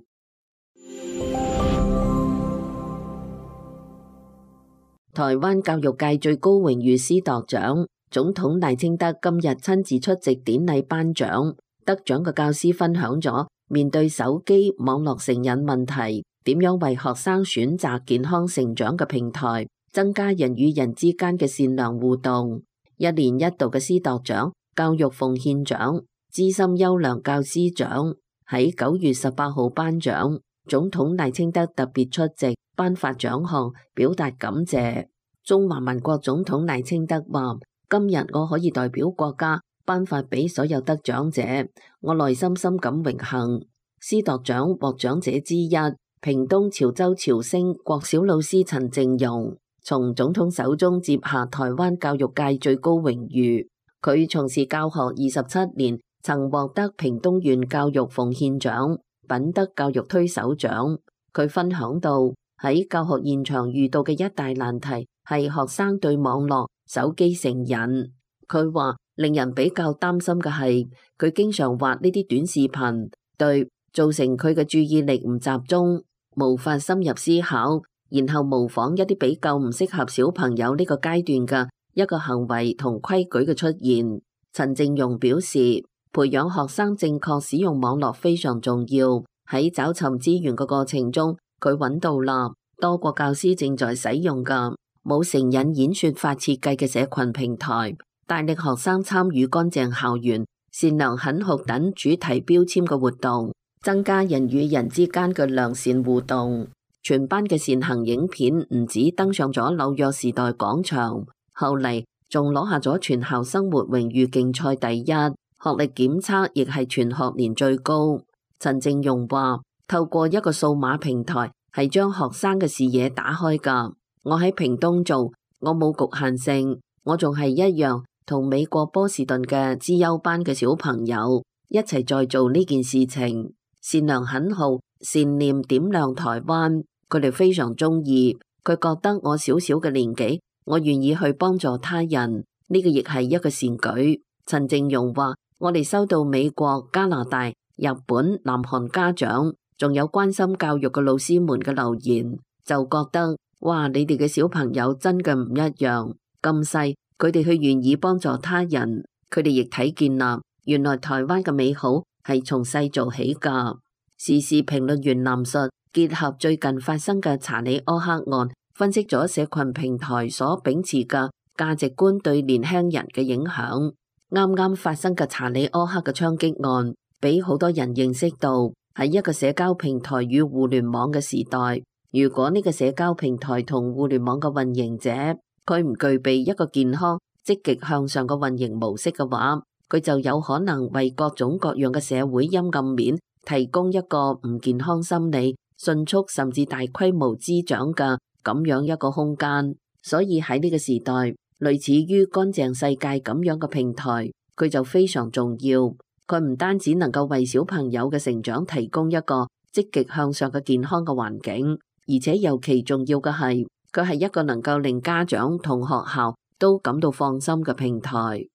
台灣教育界最高榮譽師鐸獎，總統賴清德今日親自出席典禮頒獎。得獎嘅教師分享咗面對手機網絡成癮問題，點樣為學生選擇健康成長嘅平台，增加人與人之間嘅善良互動。一年一度嘅師鐸獎、教育奉獻獎、資深優良教師獎喺9月18號頒獎。總統賴清德特別出席頒發獎項，表達感謝。中華民國總統賴清德話：今日我可以代表國家頒發俾所有得獎者，我內心深感榮幸。師鐸獎獲獎者之一，屏東潮州潮聲國小老師陳靜蓉，從總統手中接下台灣教育界最高榮譽。佢從事教學27年，曾獲得屏東縣教育奉獻獎、品德教育推手獎。佢分享到喺教學現場遇到嘅一大難題係學生對網絡手機成癮。佢話令人比較擔心嘅係佢經常畫呢啲短視頻，對造成佢嘅注意力唔集中，無法深入思考，然後模仿一啲比較唔適合小朋友呢個階段嘅一個行為同規矩嘅出現。陳靜蓉表示，培養學生正確使用網絡非常重要。喺找尋資源嘅過程中，佢揾到啦多個教師正在使用嘅冇成癮演說法設計嘅社群平台，大力學生參與乾淨校園、善良肯學等主題標籤嘅活動，增加人與人之間嘅良善互動。全班嘅善行影片唔止登上咗紐約時代廣場，後嚟仲攞下咗全校生活榮譽競賽第一，學歷檢測亦係全學年最高。陳靜蓉話：透過一個數碼平台，係將學生嘅視野打開㗎。我喺屏東做，我冇局限性，我仲係一樣同美國波士頓嘅資優班嘅小朋友一齊再做呢件事情。善良肯好，善念點亮台灣，佢哋非常中意。佢覺得我小小嘅年紀，我願意去幫助他人，呢個亦係一個善舉。陳靜蓉話：我哋收到美國、加拿大、日本、南韓家長，仲有關心教育嘅老師們嘅留言，就覺得哇，你哋嘅小朋友真嘅唔一樣，咁細佢哋去願意幫助他人，佢哋亦睇見啦，原來台灣嘅美好係從細做起噶。時事評論員林述結合最近發生嘅查理柯克案，分析咗社群平台所秉持嘅價值觀對年輕人嘅影響。啱啱發生嘅查理柯克嘅槍擊案，俾好多人認識到喺一個社交平台與互聯網嘅時代，如果呢個社交平台同互聯網嘅運營者佢唔具備一個健康積極向上嘅運營模式嘅話，佢就有可能為各種各樣嘅社會陰暗面提供一個唔健康心理、迅速甚至大規模滋長嘅咁樣一個空間。所以喺呢個時代，類似於乾淨世界咁樣嘅平台，佢就非常重要。佢唔單止能夠為小朋友嘅成長提供一個積極向上嘅健康嘅環境，而且尤其重要嘅係，佢係一個能夠令家長同學校都感到放心嘅平台。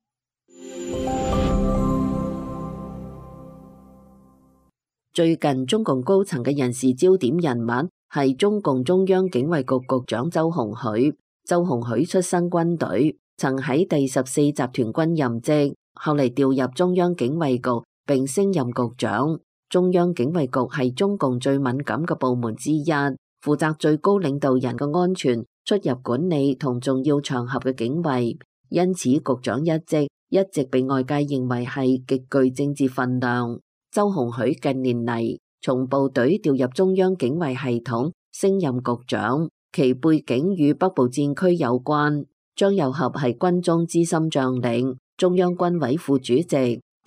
最近中共高層嘅人事焦點人物係中共中央警衛局局長周鴻許。周鴻許出身軍隊，曾喺第14集團軍任職，後嚟調入中央警衛局並升任局長。中央警衛局係中共最敏感嘅部門之一，負責最高領導人嘅安全、出入管理同重要場合嘅警衛，因此局長一職一直被外界認為係極具政治分量。周鴻許近年嚟從部隊調入中央警衛系統，升任局長，其背景與北部戰區有關。張又俠係軍中資深將領、中央軍委副主席，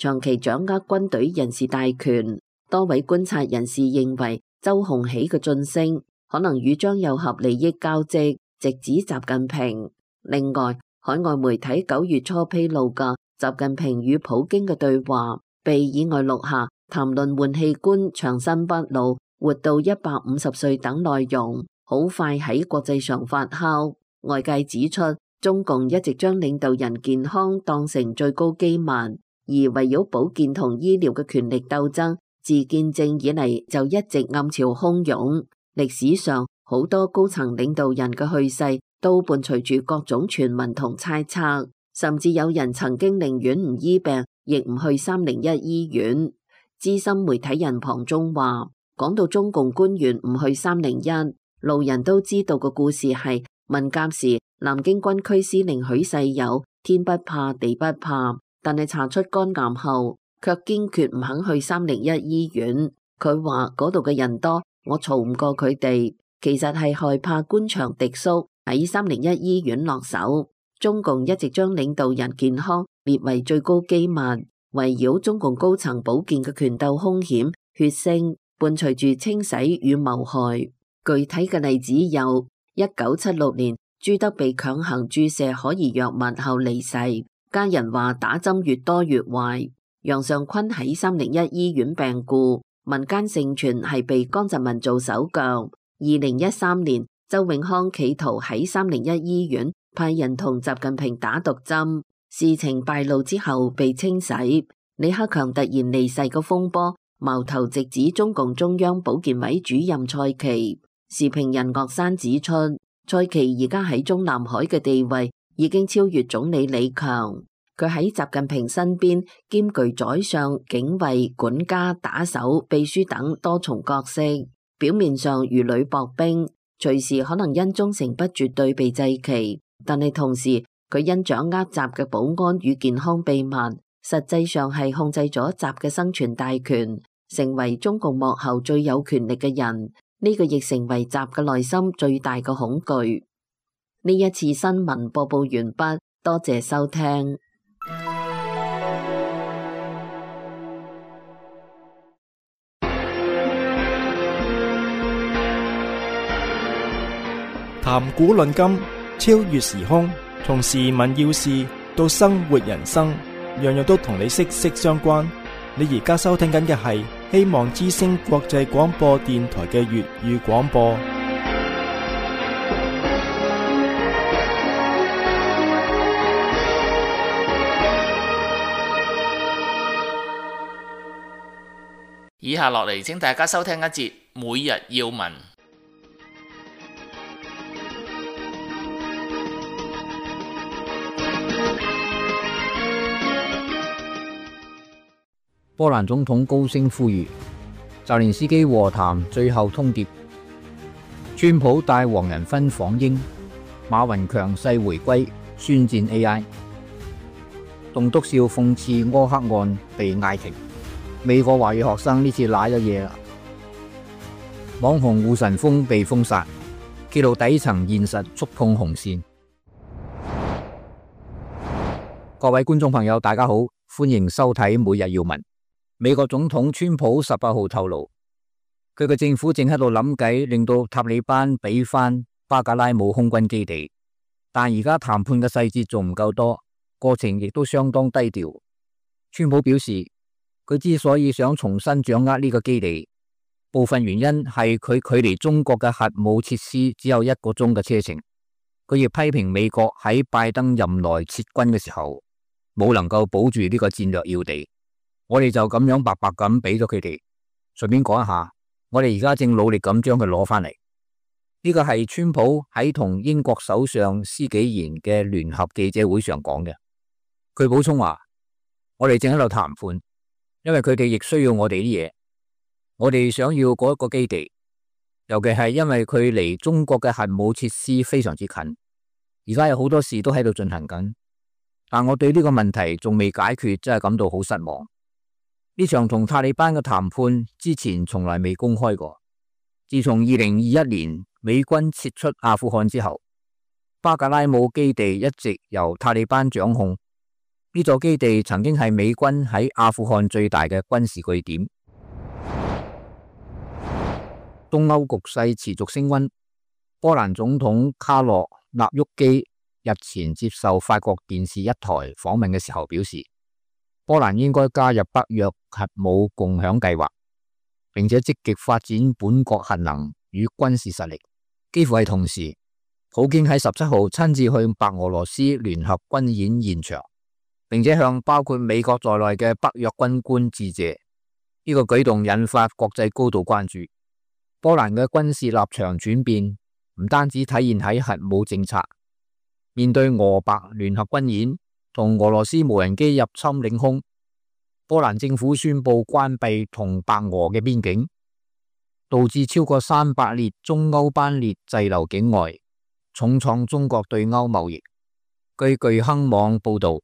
長期掌握軍隊人事大權。多位觀察人士認為，周鴻喜嘅晉升可能與張又俠利益交織，直指習近平。另外，海外媒體9月初披露嘅習近平與普京嘅對話，被意外錄下談論換器官、長生不老、活到150歲等內容，好快喺國際上發酵。外界指出，中共一直將領導人健康當成最高機密，而圍繞保健同醫療嘅權力鬥爭，自建政以嚟就一直暗潮洶湧。歷史上好多高層領導人嘅去世都伴隨住各種傳聞同猜測，甚至有人曾經寧願唔醫病，亦唔去301醫院。資深媒體人龐中話，講到中共官員唔去301，路人都知道個故事係文革時南京軍區司令許世友天不怕地不怕，但係查出肝癌後卻堅決唔肯去301醫院。佢話嗰度嘅人多，我嘈唔過佢哋，其實係害怕官場敵縮喺301醫院落手。中共一直將領導人健康列為最高機密，圍繞中共高層保健嘅權鬥兇險血腥，伴隨住清洗與謀害。具體嘅例子有1976年朱德被強行注射可疑藥物後離世，家人話打針越多越壞。楊尚昆喺301醫院病故，民間盛傳係被江澤民做手腳。2013年，周永康企圖喺301醫院派人同習近平打毒針，事情敗露之後被清洗。李克強突然離世嘅風波，矛頭直指中共中央保健委主任蔡奇。時評人岳山指出，蔡奇而家喺中南海嘅地位已經超越總理李強，佢喺習近平身邊兼具宰相、警衛、管家、打手、秘書等多重角色，表面上如履薄冰，隨時可能因忠誠不絕對被祭旗，但係同時佢因掌握習嘅保安與健康秘密，實際上係控制咗習嘅生存大權，成為中共幕後最有權力嘅人。呢個亦成為習嘅內心最大嘅恐懼。呢一次新聞播報完畢，多謝收聽。 談古論今，超越時空，從時聞要事到生活人生，樣樣都同你息息相關。你而家收聽緊嘅係希望之聲國際廣播電台嘅粵語廣播。 以下落嚟，請大家收聽一節每日要聞。 波蘭總統高聲呼籲澤連斯基和談最後通牒，川普帶黃仁勳訪英，馬雲強勢回歸宣戰 AI， 棟篤笑諷刺柯克案被嗌停，美國華裔學生呢次賴咗嘢啦，網紅護神風被封殺，揭露底層現實觸碰紅線。各位觀眾朋友大家好，歡迎收睇每日要聞。美國總統川普18號透露，佢嘅政府正喺度諗計令到塔利班俾翻巴格拉姆空軍基地，但而家談判嘅細節仲唔夠多，過程亦都相當低調。川普表示，佢之所以想重新掌握呢個基地，部分原因係佢距離中國嘅核武設施只有1個鐘嘅車程。佢亦批評美國喺拜登任內撤軍嘅時候，冇能夠保住呢個戰略要地。我哋就咁樣白白咁俾咗佢哋。順便講一下，我哋而家正努力咁將佢攞翻嚟。呢個係川普喺同英國首相施紀賢嘅聯合記者會上講嘅。佢補充話，我哋正喺度談判，因為佢哋亦需要我哋啲嘢。我哋想要嗰一個基地，尤其係因為佢離中國嘅核武設施非常之近。而家有好多事都喺度進行緊，但我對呢個問題仲未解決，真係感到好失望。呢場同塔利班嘅談判之前從來未公開過。自從2021年美軍撤出阿富汗之後，巴格拉姆基地一直由塔利班掌控。 呢座基地曾經係美軍喺阿富汗最大嘅軍事據點。東歐局勢持續升溫，波蘭總統卡洛納沃基日前接受法國電視一台訪問嘅時候表示，波蘭應該加入北約核武共享計劃，並且積極發展本國核能與軍事實力。幾乎係同時，普京喺17號親自去白俄羅斯聯合軍演現場，並且向包括美國在內嘅北約軍官致謝。呢個舉動引發國際高度關注。波蘭嘅軍事立場轉變唔單止體現喺核武政策，面對俄白聯合軍演同俄羅斯無人機入侵領空，波蘭政府宣布關閉同白俄嘅邊境，導致超過300列中歐班列滯留境外，重創中國對歐貿易。據巨亨網報道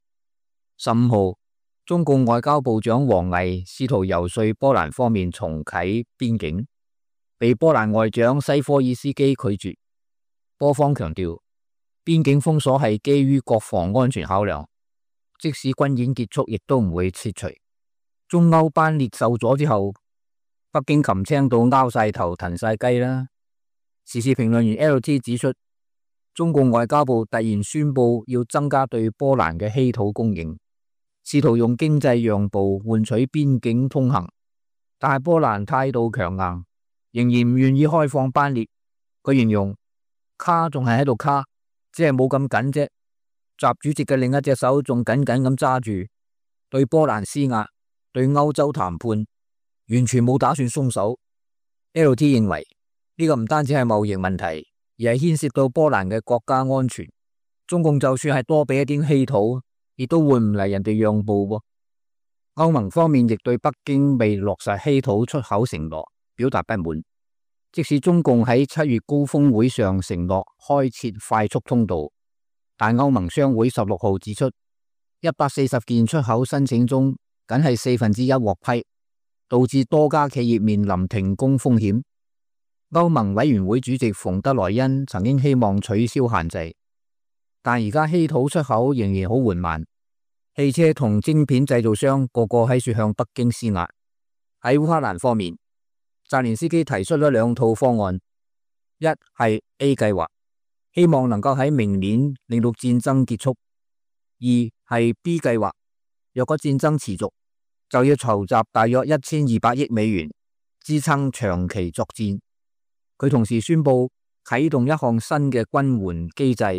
，15號中共外交部長王毅試圖游說波蘭方面重啟邊境，被波蘭外長西科爾斯基拒絕。波方強調，邊境封鎖係基於國防安全考量，即使軍演結束，亦都唔會撤除。中歐班列受阻之後，北京擒青到拗晒頭騰晒雞啦。時事評論員 LT 指出，中共外交部突然宣布要增加對波蘭嘅稀土供應，試圖用經濟讓步換取邊境通行，但係波蘭態度強硬，仍然唔願意開放班列。佢形容卡仲係喺度卡，只係冇咁緊啫。習主席嘅另一隻手仲緊緊咁揸住，對波蘭施壓，對歐洲談判，完全冇打算鬆手。LT 認為呢個唔單止係貿易問題，而係牽涉到波蘭嘅國家安全。中共就算係多俾一啲稀土，亦都換唔嚟人哋讓步喎。歐盟方面亦對北京未落實稀土出口承諾表達不滿。即使中共喺7月高峰會上承諾開設快速通道，但歐盟商會16號指出，140件出口申請中，僅係1/4獲批，導致多家企業面臨停工風險。歐盟委員會主席馮德萊恩曾經希望取消限制，但而家稀土出口仍然好緩慢。汽車同晶片製造商個個喺處向北京施壓。喺烏克蘭方面，澤連斯基提出咗2套方案，一係 A 計劃，希望能夠喺明年令到戰爭結束；二係 B 計劃，若果戰爭持續，就要籌集大約1200億美元，支撐長期作戰。佢同時宣布啟動一項新嘅軍援機制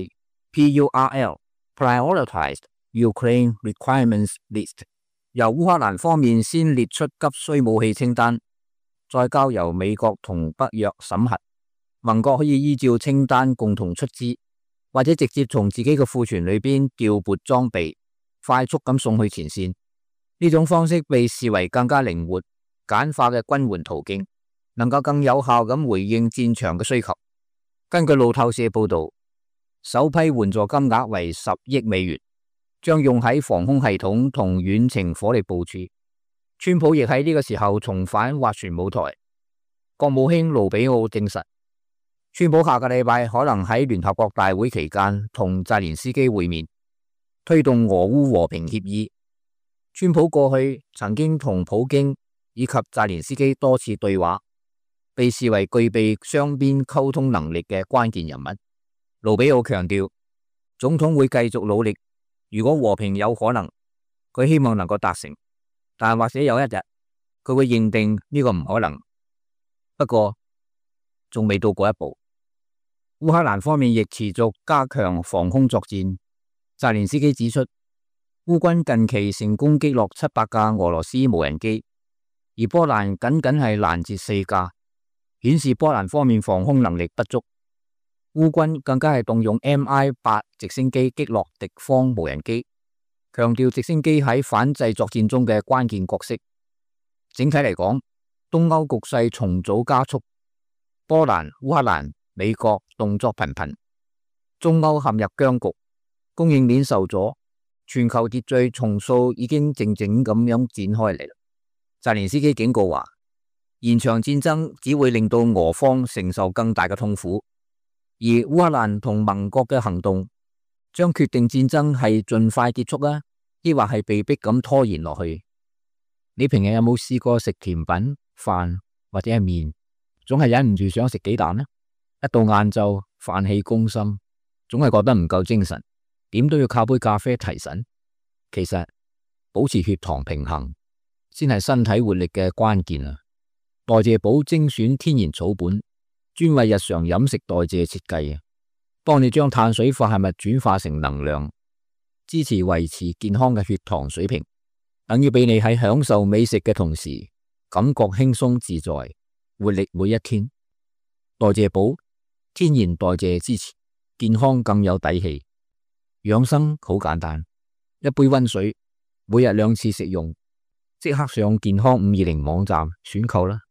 PURL（Prioritized Ukraine Requirements List），由烏克蘭方面先列出急需武器清單，再交由美國同北約審核。盟國可以依照清單共同出資，或者直接從自己嘅庫存裏邊調撥裝備，快速咁送去前線。呢種方式被視為更加靈活、簡化嘅軍援途徑，能夠更有效咁回應戰場嘅需求。根據路透社報道，首批援助金額為10億美元，將用喺防空系統同遠程火力部署。川普亦喺呢個時候重返斡旋舞台。國務卿盧比奧證實，川普下個禮拜可能喺聯合國大會期間同澤連斯基會面，推動俄烏和平協議。川普過去曾經同普京以及澤連斯基多次對話，被視為具備雙邊溝通能力嘅關鍵人物。盧比奧強調，總統會繼續努力，如果和平有可能，佢希望能夠達成。但或者有一日，佢會認定呢個唔可能。不過，仲未到嗰一步。烏克蘭方面亦持續加強防空作戰。澤連斯基指出，烏軍近期成功擊落700架俄羅斯無人機，而波蘭僅係攔截4架，顯示波蘭方面防空能力不足。烏軍更加係動用 Mi-8直升機擊落敵方無人機，強調直升機喺反制作戰中嘅關鍵角色。整體嚟講，東歐局勢重組加速，波蘭、烏克蘭、美國動作頻頻，中歐陷入僵局，供應鏈受阻，全球秩序重塑已經靜靜咁樣展開嚟。澤連斯基警告話，延長戰爭只會令到俄方承受更大嘅痛苦，而烏克蘭同盟國嘅行動將決定戰爭係盡快結束抑或係被逼咁拖延落去？你平日有冇試過食甜品、飯或者係麵，總係忍唔住想食幾啖呢？一到晏晝，飯氣攻心，總係覺得唔夠精神，點都要靠杯咖啡提神。其實保持血糖平衡先係身體活力嘅關鍵啊！代謝寶精選天然草本，專為日常飲食代謝設計啊，幫你將碳水化合物轉化成能量，支持維持健康嘅血糖水平，等於俾你喺享受美食嘅同時，感覺輕鬆自在，活力每一天。代謝寶天然代謝支持，健康更有底氣。養生好簡單，一杯溫水，每日2次食用，即刻上健康520網站選購啦。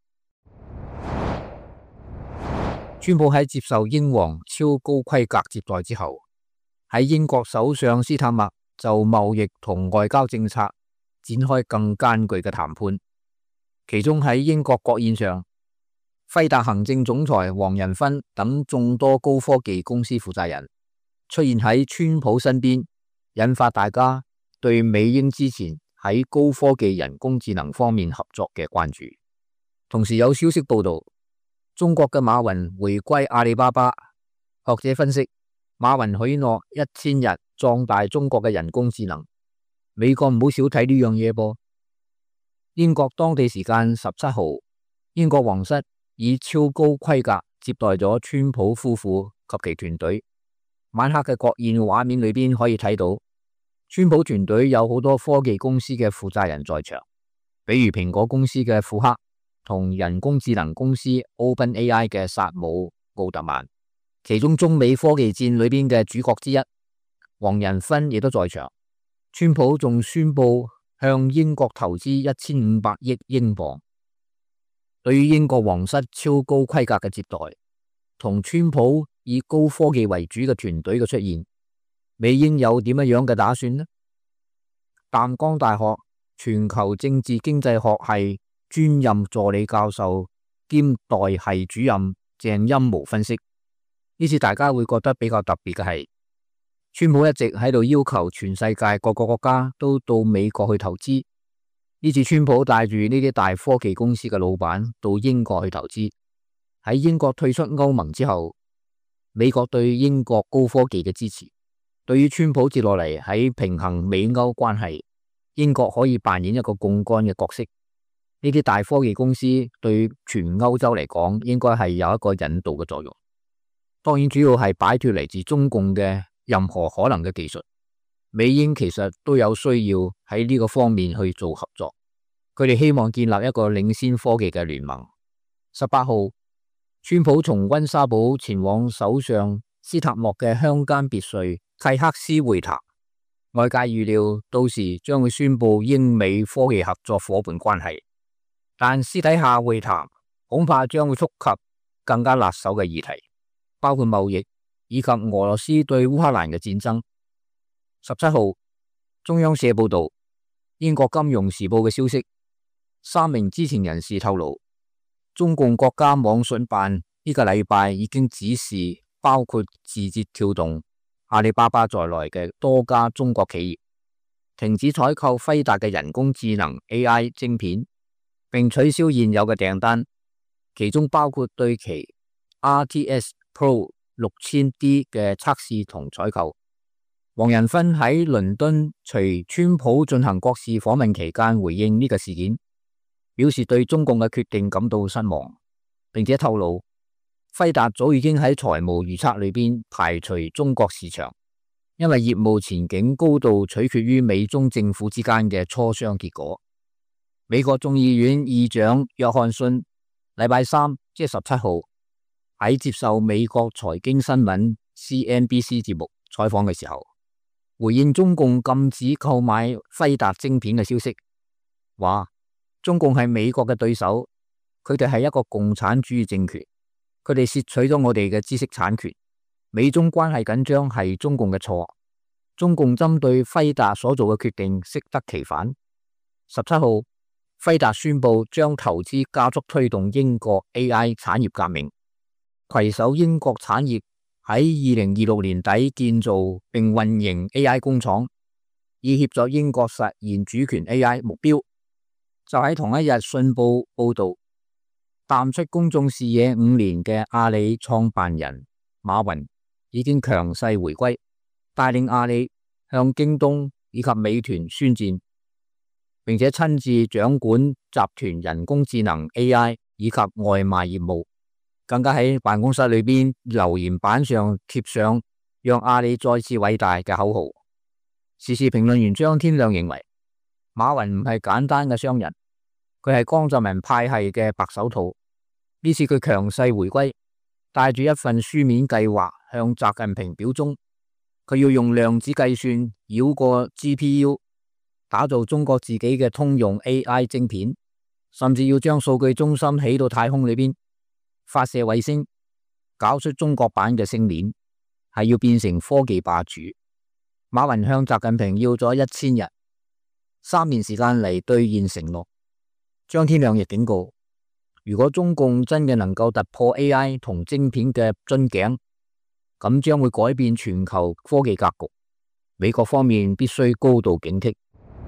川普喺接受英皇超高規格接待之後，喺英國首相斯塔默就貿易同外交政策展開更艱巨嘅談判。其中喺英國國宴上，輝達行政總裁黃仁勳等眾多高科技公司負責人出現喺川普身邊，引發大家對美英之前喺高科技人工智能方面合作嘅關注。同時有消息報道，中國嘅馬雲回歸阿里巴巴。學者分析，馬雲許諾1000日壯大中國嘅人工智能，美國唔好少睇呢樣嘢噃。英國當地時間17號，英國皇室以超高規格接待咗川普夫婦及其團隊。晚黑嘅國宴畫面裏邊可以睇到，川普團隊有好多科技公司嘅負責人在場，比如蘋果公司嘅庫克同人工智能公司 OpenAI 嘅薩姆奧特曼。其中中美科技戰裏邊嘅主角之一黃仁勳亦都在場。川普仲宣布向英國投資1500億英鎊。對於英國皇室超高規格嘅接待，同川普以高科技為主嘅團隊嘅出現，美英有點樣嘅打算呢？淡江大學全球政治經濟學系專任助理教授兼代系主任鄭欽模分析，呢次大家會覺得比較特別嘅係，川普一直喺度要求全世界各個國家都到美國去投資。呢次川普帶住呢啲大科技公司嘅老闆到英國去投資。喺英國退出歐盟之後，美國對英國高科技嘅支持，對於川普接落嚟喺平衡美歐關係，英國可以扮演一個槓桿嘅角色。呢啲大科技公司對全歐洲嚟講，應該係有一個引導嘅作用。當然主要係擺脫嚟自中共嘅任何可能嘅技術。美英其實都有需要喺呢個方面去做合作，佢哋希望建立一個領先科技嘅聯盟。18號，川普從溫莎堡前往首相斯塔默嘅鄉間別墅契克斯會談，外界預料到時將會宣布英美科技合作夥伴關係，但私底下會談恐怕將會觸及更加辣手嘅議題，包括貿易以及俄羅斯對烏克蘭嘅戰爭。17號，中央社報道，英國金融時報嘅消息，3名知情人士透露，中共國家網信辦呢個禮拜已經指示包括字節跳動、阿里巴巴在內嘅多家中國企業停止採購輝達嘅人工智能 AI 晶片，並取消現有嘅訂單，其中包括對其 RTS Pro 6000D 嘅測試同採購。黃仁勳喺倫敦隨川普進行國事訪問期間回應呢個事件，表示對中共嘅決定感到失望，並且透露輝達早已經喺財務預測裏邊排除中國市場，因為業務前景高度取決於美中政府之間嘅磋商結果。美國眾議院議長約翰遜禮拜三即係17號喺接受美國財經新聞 CNBC 節目採訪嘅時候，回應中共禁止購買輝達晶片嘅消息，話中共係美國嘅對手，佢哋係一個共產主義政權，佢哋竊取咗我哋嘅知識產權，美中關係緊張係中共嘅錯，中共針對輝達所做嘅決定適得其反。17號，輝達宣布將投資加速推動英國 AI 產業革命，攜手英國產業喺2026年底建造並運營 AI 工廠， 以協助英國實現主權 AI 目標。就喺同一日，信報報道，淡出公眾視野5年嘅阿里創辦人馬雲已經強勢回歸，帶領阿里向京東以及美團宣戰，並且親自掌管集團人工智能 AI 以及外賣業務，更加喺辦公室裏邊留言板上貼上讓阿里再次偉大嘅口號。時事評論員張天亮認為，馬雲唔係簡單嘅商人，佢係江澤民派系嘅白手套。呢次佢強勢回歸，帶住一份書面計劃向習近平表忠，佢要用量子計算繞過 GPU， 打造中國自己嘅通用 AI 晶片，甚至要將數據中心起到太空裏邊，發射衛星，搞出中國版嘅星鏈，係要變成科技霸主。馬雲向習近平要咗1000日，3年時間嚟兌現承諾。張天亮亦警告，如果中共真嘅能夠突破 AI 同晶片嘅樽頸，咁將會改變全球科技格局。美國方面必須高度警惕。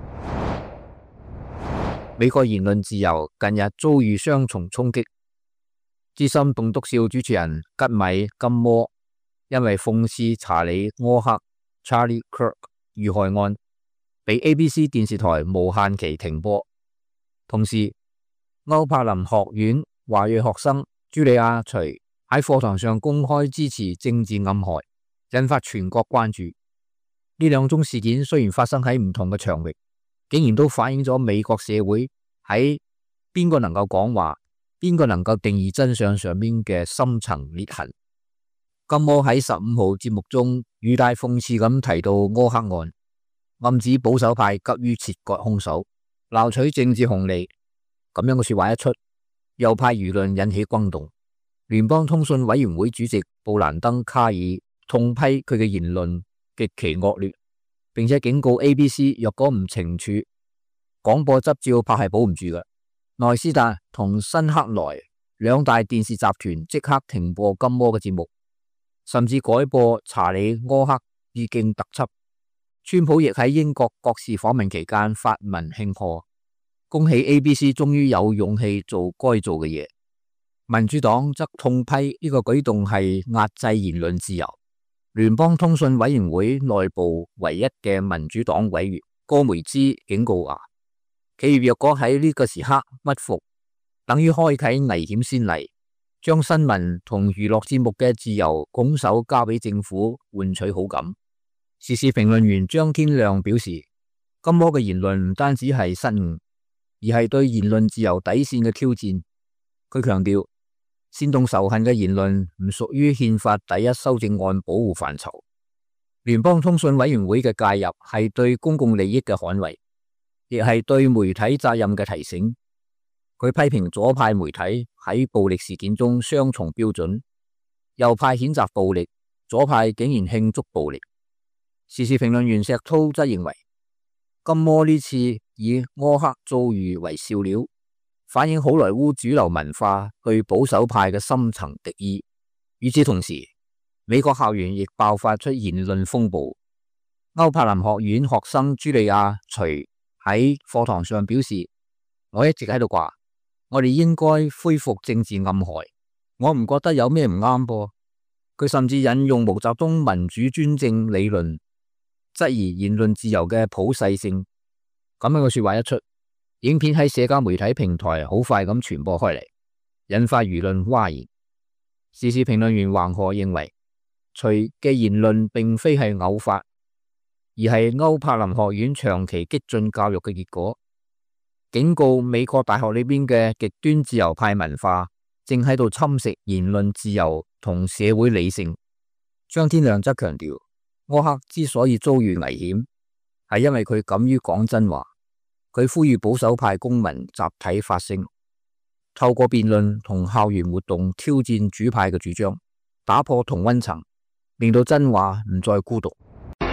美國言論自由近日遭遇雙重衝擊。資深棟篤笑主持人吉米金摩因為諷刺查理柯克 Charlie Kirk 遇害案，被 ABC 電視台無限期停播。同時，歐柏林學院華裔學生茱莉亞徐喺課堂上公開支持政治暗害，引發全國關注。呢兩宗事件雖然發生喺唔同嘅場域，竟然都反映咗美國社會喺邊個能夠講話，邊個能夠定義真相上面嘅深層裂痕。金摩喺15號節目中語帶諷刺咁提到柯克案，暗指保守派急於切割兇手，撈取政治紅利。咁樣嘅說話一出，右派輿論引起轟動。聯邦通訊委員會主席布蘭登卡爾痛批佢嘅言論極其惡劣，並且警告 ABC 若果唔懲處，廣播執照拍係保唔住嘅。內斯達同辛克萊兩大電視集團即刻停播金摩嘅節目，甚至改播查理柯克致敬特輯。川普亦喺英國國事訪問期間發文慶賀，恭喜 ABC 終於有勇氣做該做嘅嘢。民主黨則痛批呢個舉動係壓制言論自由。聯邦通訊委員會內部唯一嘅民主黨委員戈梅茲警告話，企業若果喺呢個時刻屈服，等於開啟危險先例，將新聞同娛樂節目嘅自由拱手交俾政府換取好感。時事評論員張天亮表示，金摩嘅言論唔單止係失誤，而係對言論自由底線嘅挑戰。佢強調，煽動仇恨嘅言論唔屬於憲法第一修正案保護範疇。聯邦通訊委員會嘅介入係對公共利益嘅捍衛，亦係對媒體責任嘅提醒。佢批評左派媒體喺暴力事件中雙重標準，右派譴責暴力，左派竟然慶祝暴力。時事評論員石濤則認為，金摩呢次以柯克遭遇為笑料，反映好萊塢主流文化對保守派嘅深層敵意。與此同時，美國校園亦爆發出言論風暴。歐柏林學院學生茱莉亞徐喺課堂上表示，我一直喺度話，我哋應該恢復政治暗害，我唔覺得有咩唔啱噃。佢甚至引用毛澤東民主專政理論，質疑言論自由嘅普世性。咁樣嘅說話一出，影片喺社交媒體平台好快咁傳播開嚟，引發輿論譁然。時事評論員黃河認為，徐嘅言論並非係偶發，而係歐柏林學院長期激進教育嘅結果，警告美國大學裏邊嘅極端自由派文化正喺度侵蝕言論自由同社會理性。張天亮則強調，柯克之所以遭遇危險，係因為佢敢於講真話。佢呼籲保守派公民集體發聲，透過辯論同校園活動挑戰主派嘅主張，打破同溫層，令到真話唔再孤獨。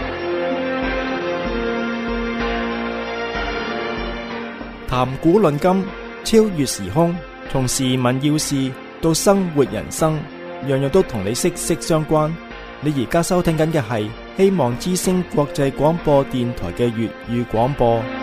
談古論今，超越時空，從時聞要事到生活人生，樣樣都同你息息相關。你而家收聽緊嘅係希望之聲國際廣播電台嘅粵語廣播。